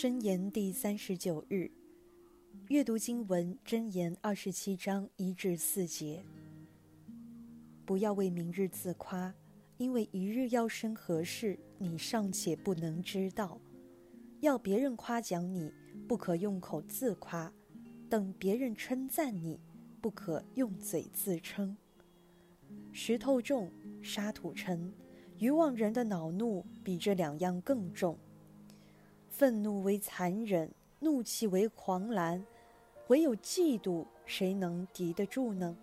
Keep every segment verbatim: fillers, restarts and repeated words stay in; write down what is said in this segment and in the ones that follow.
箴言第三十九日，阅读经文箴言二十七章一至四节。不要为明日自夸，因为一日要生何事，你尚且不能知道。要别人夸奖你，不可用口自夸；等别人称赞你，不可用嘴自称。石头重，沙土沉，愚妄人的恼怒比这两样更重。愤怒为残忍，怒气为狂澜，唯有嫉妒，谁能敌得住呢？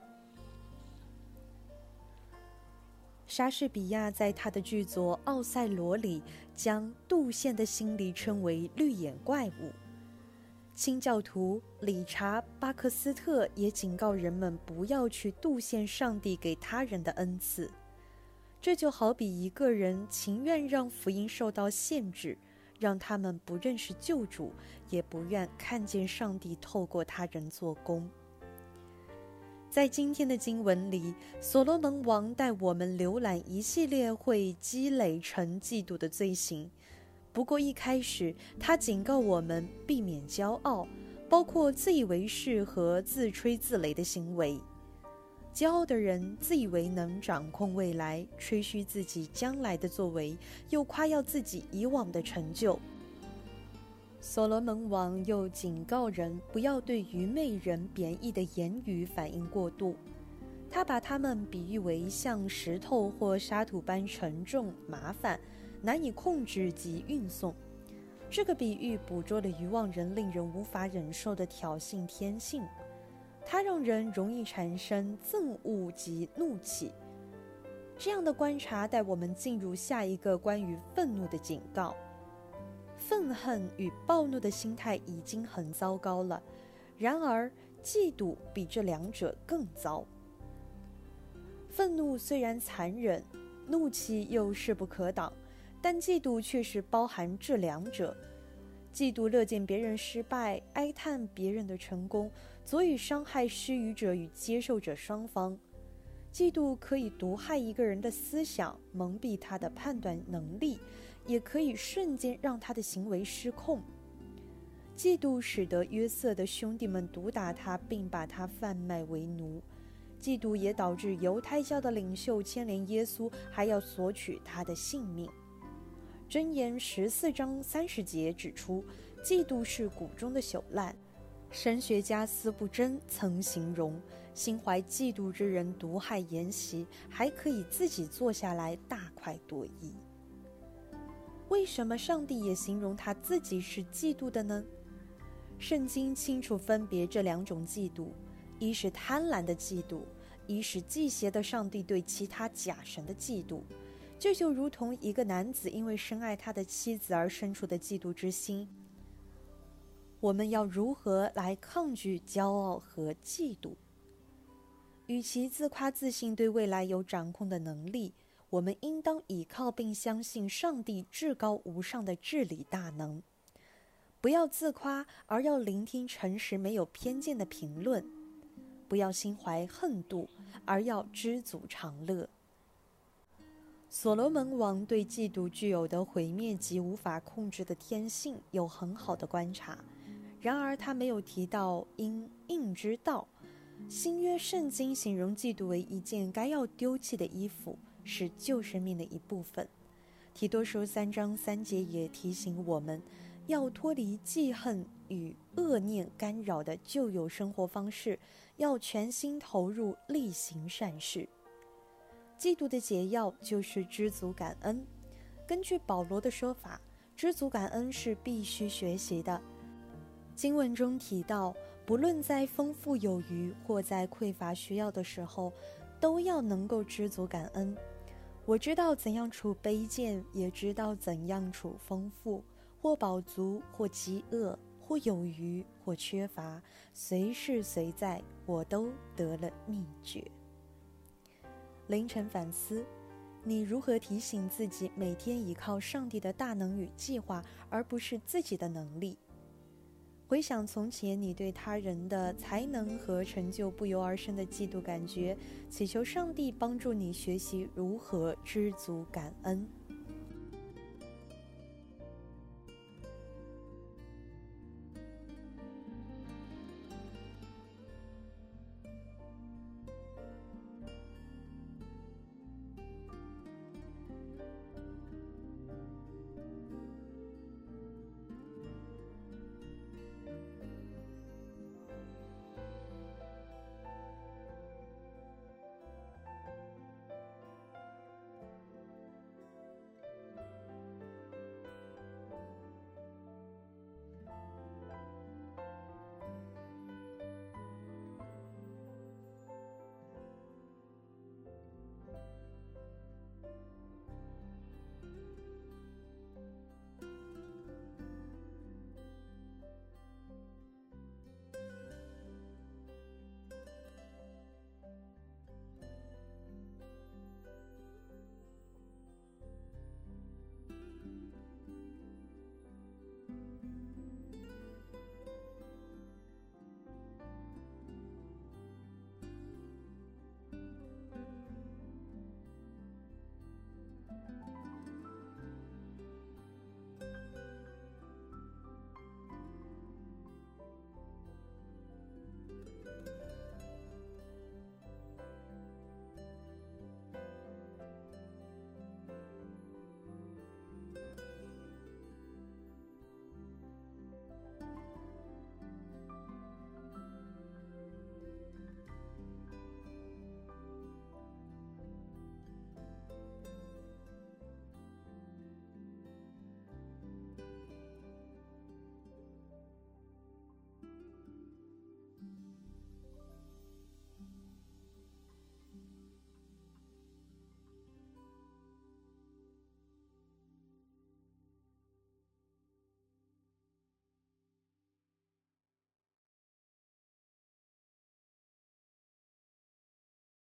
莎士比亚在他的剧作《奥赛罗》里，将杜宪的心理称为绿眼怪物。清教徒理查·巴克斯特也警告人们不要去杜宪上帝给他人的恩赐。这就好比一个人情愿让福音受到限制，让他们不认识救主，也不愿看见上帝透过他人做工。在今天的经文里，所罗门王带我们浏览一系列会积累成嫉妒的罪行。不过一开始，他警告我们避免骄傲，包括自以为是和自吹自擂的行为。骄傲的人自以为能掌控未来，吹嘘自己将来的作为，又夸耀自己以往的成就。所罗门王又警告人不要对愚昧人贬义的言语反应过度，他把他们比喻为像石头或沙土般沉重、麻烦，难以控制及运送。这个比喻捕捉了愚妄人令人无法忍受的挑衅天性，它让人容易产生憎恶及怒气。这样的观察带我们进入下一个关于愤怒的警告。愤恨与暴怒的心态已经很糟糕了，然而嫉妒比这两者更糟。愤怒虽然残忍，怒气又势不可挡，但嫉妒却是包含这两者。嫉妒乐见别人失败，哀叹别人的成功，足以伤害施予者与接受者双方。嫉妒可以毒害一个人的思想，蒙蔽他的判断能力，也可以瞬间让他的行为失控。嫉妒使得约瑟的兄弟们毒打他，并把他贩卖为奴。嫉妒也导致犹太教的领袖牵连耶稣，还要索取他的性命。箴言十四章三十节指出，嫉妒是骨中的朽烂。神学家斯布真曾形容，心怀嫉妒之人毒害筵席，还可以自己坐下来大快朵颐。为什么上帝也形容他自己是嫉妒的呢？圣经清楚分别这两种嫉妒，一是贪婪的嫉妒，一是忌邪的上帝对其他假神的嫉妒。这就如同一个男子因为深爱他的妻子而生出的嫉妒之心。我们要如何来抗拒骄傲和嫉妒？与其自夸自信对未来有掌控的能力，我们应当倚靠并相信上帝至高无上的治理大能。不要自夸，而要聆听诚实没有偏见的评论；不要心怀恨妒，而要知足常乐。所罗门王对嫉妒具有的毁灭及无法控制的天性有很好的观察，然而他没有提到因应之道。新约圣经形容嫉妒为一件该要丢弃的衣服，是旧生命的一部分。提多书三章三节也提醒我们，要脱离记恨与恶念干扰的旧有生活方式，要全心投入力行善事。嫉妒的解药就是知足感恩。根据保罗的说法，知足感恩是必须学习的。经文中提到，不论在丰富有余或在匮乏需要的时候，都要能够知足感恩。我知道怎样处卑贱，也知道怎样处丰富，或饱足，或饥饿，或有余，或缺乏，随事随在，我都得了秘诀。凌晨反思，你如何提醒自己每天依靠上帝的大能与计划，而不是自己的能力？回想从前你对他人的才能和成就不由而生的嫉妒感觉，祈求上帝帮助你学习如何知足感恩。